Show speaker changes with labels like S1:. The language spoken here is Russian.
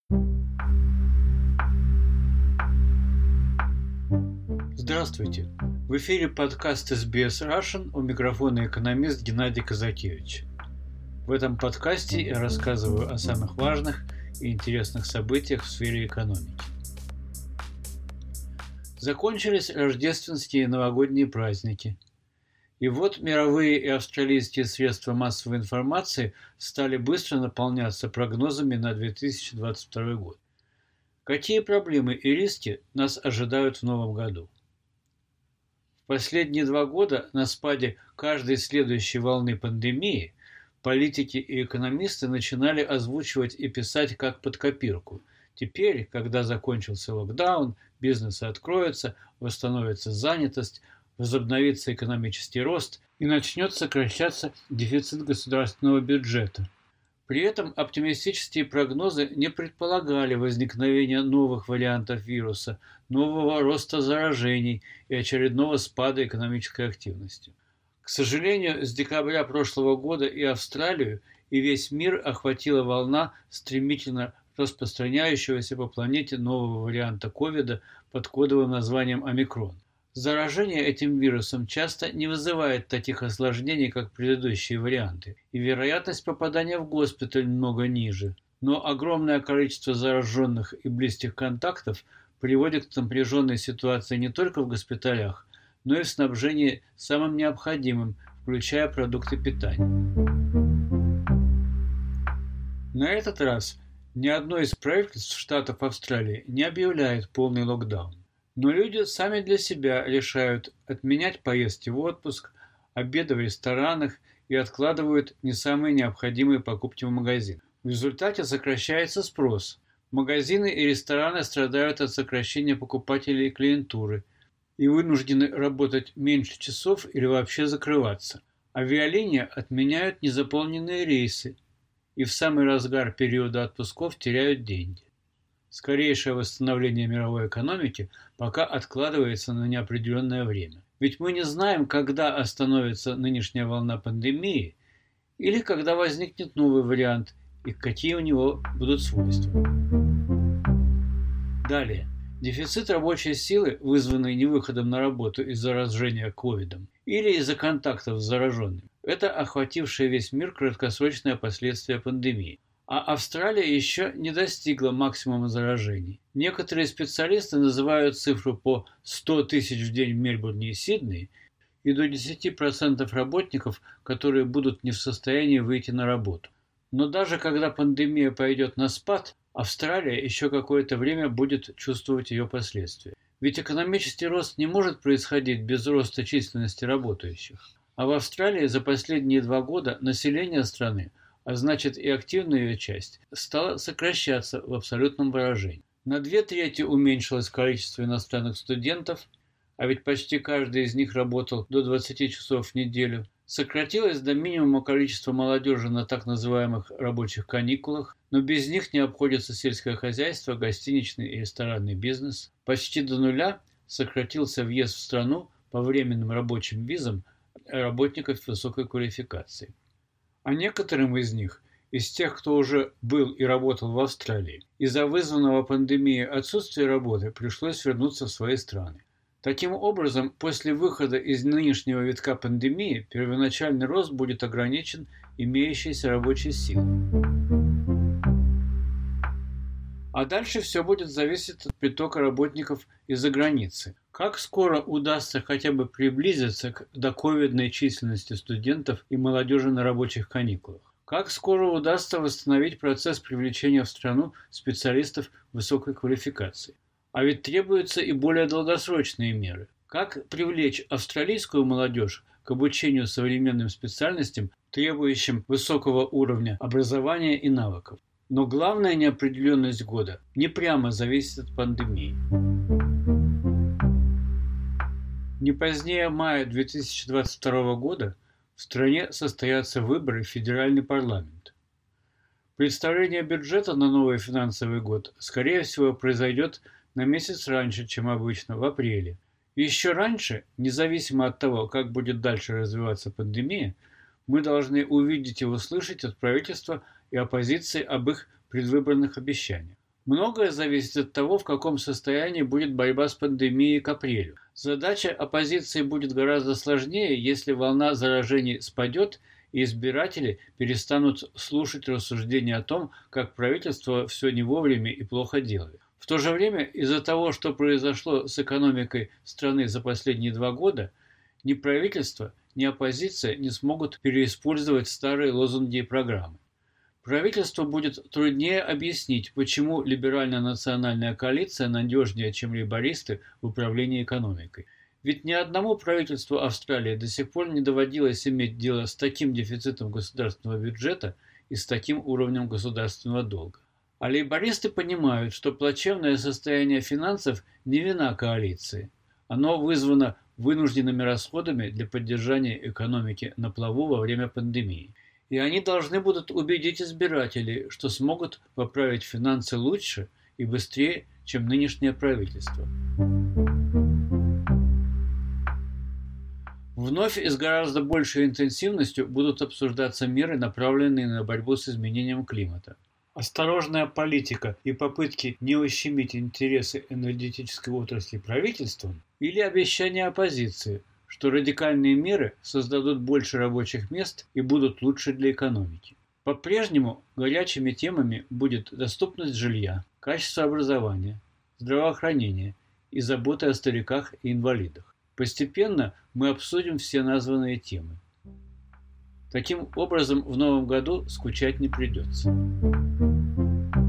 S1: Здравствуйте! В эфире подкаст SBS Russian, у микрофона экономист Геннадий Казакевич. В этом подкасте я рассказываю о самых важных и интересных событиях в сфере экономики. Закончились рождественские и новогодние праздники. И вот мировые и австралийские средства массовой информации стали быстро наполняться прогнозами на 2022 год. Какие проблемы и риски нас ожидают в новом году? В последние 2 года на спаде каждой следующей волны пандемии политики и экономисты начинали озвучивать и писать как под копирку. Теперь, когда закончился локдаун, бизнесы откроются, восстановится занятость, возобновится экономический рост и начнет сокращаться дефицит государственного бюджета. При этом оптимистические прогнозы не предполагали возникновения новых вариантов вируса, нового роста заражений и очередного спада экономической активности. К сожалению, с декабря прошлого года и Австралию, и весь мир охватила волна стремительно распространяющегося по планете нового варианта ковида под кодовым названием омикрон. Заражение этим вирусом часто не вызывает таких осложнений, как предыдущие варианты, и вероятность попадания в госпиталь много ниже. Но огромное количество зараженных и близких контактов приводит к напряженной ситуации не только в госпиталях, но и в снабжении самым необходимым, включая продукты питания. На этот раз ни одно из правительств штатов Австралии не объявляет полный локдаун. Но люди сами для себя решают отменять поездки в отпуск, обеды в ресторанах и откладывают не самые необходимые покупки в магазин. В результате сокращается спрос. Магазины и рестораны страдают от сокращения покупателей и клиентуры и вынуждены работать меньше часов или вообще закрываться. Авиалинии отменяют незаполненные рейсы и в самый разгар периода отпусков теряют деньги. Скорейшее восстановление мировой экономики пока откладывается на неопределенное время. Ведь мы не знаем, когда остановится нынешняя волна пандемии или когда возникнет новый вариант и какие у него будут свойства. Далее. Дефицит рабочей силы, вызванный невыходом на работу из-за заражения ковидом или из-за контактов с зараженными, это охватившее весь мир краткосрочное последствие пандемии. А Австралия еще не достигла максимума заражений. Некоторые специалисты называют цифру по 100 тысяч в день в Мельбурне и Сиднее и до 10% работников, которые будут не в состоянии выйти на работу. Но даже когда пандемия пойдет на спад, Австралия еще какое-то время будет чувствовать ее последствия. Ведь экономический рост не может происходить без роста численности работающих. А в Австралии за последние 2 года население страны, а значит и активная ее часть, стала сокращаться в абсолютном выражении. На 2/3 уменьшилось количество иностранных студентов, а ведь почти каждый из них работал до 20 часов в неделю. Сократилось до минимума количество молодежи на так называемых рабочих каникулах, но без них не обходится сельское хозяйство, гостиничный и ресторанный бизнес. Почти до нуля сократился въезд в страну по временным рабочим визам работников высокой квалификации. А некоторым из них, из тех, кто уже был и работал в Австралии, из-за вызванного пандемией отсутствия работы пришлось вернуться в свои страны. Таким образом, после выхода из нынешнего витка пандемии первоначальный рост будет ограничен имеющейся рабочей силой. А дальше все будет зависеть от притока работников из-за границы. Как скоро удастся хотя бы приблизиться к доковидной численности студентов и молодежи на рабочих каникулах? Как скоро удастся восстановить процесс привлечения в страну специалистов высокой квалификации? А ведь требуются и более долгосрочные меры. Как привлечь австралийскую молодежь к обучению современным специальностям, требующим высокого уровня образования и навыков? Но главная неопределенность года не прямо зависит от пандемии. Не позднее мая 2022 года в стране состоятся выборы в федеральный парламент. Представление бюджета на новый финансовый год, скорее всего, произойдет на месяц раньше, чем обычно, в апреле. Еще раньше, независимо от того, как будет дальше развиваться пандемия, мы должны увидеть и услышать от правительства и оппозиции об их предвыборных обещаниях. Многое зависит от того, в каком состоянии будет борьба с пандемией к апрелю. Задача оппозиции будет гораздо сложнее, если волна заражений спадет и избиратели перестанут слушать рассуждения о том, как правительство все не вовремя и плохо делает. В то же время, из-за того, что произошло с экономикой страны за последние 2 года, ни правительство, ни оппозиция не смогут переиспользовать старые лозунги и программы. Правительству будет труднее объяснить, почему либерально-национальная коалиция надежнее, чем лейбористы в управлении экономикой. Ведь ни одному правительству Австралии до сих пор не доводилось иметь дело с таким дефицитом государственного бюджета и с таким уровнем государственного долга. А лейбористы понимают, что плачевное состояние финансов не вина коалиции. Оно вызвано вынужденными расходами для поддержания экономики на плаву во время пандемии. И они должны будут убедить избирателей, что смогут поправить финансы лучше и быстрее, чем нынешнее правительство. Вновь и с гораздо большей интенсивностью будут обсуждаться меры, направленные на борьбу с изменением климата. Осторожная политика и попытки не ущемить интересы энергетической отрасли правительством или обещания оппозиции, что радикальные меры создадут больше рабочих мест и будут лучше для экономики. По-прежнему горячими темами будет доступность жилья, качество образования, здравоохранения и забота о стариках и инвалидах. Постепенно мы обсудим все названные темы. Таким образом, в новом году скучать не придется.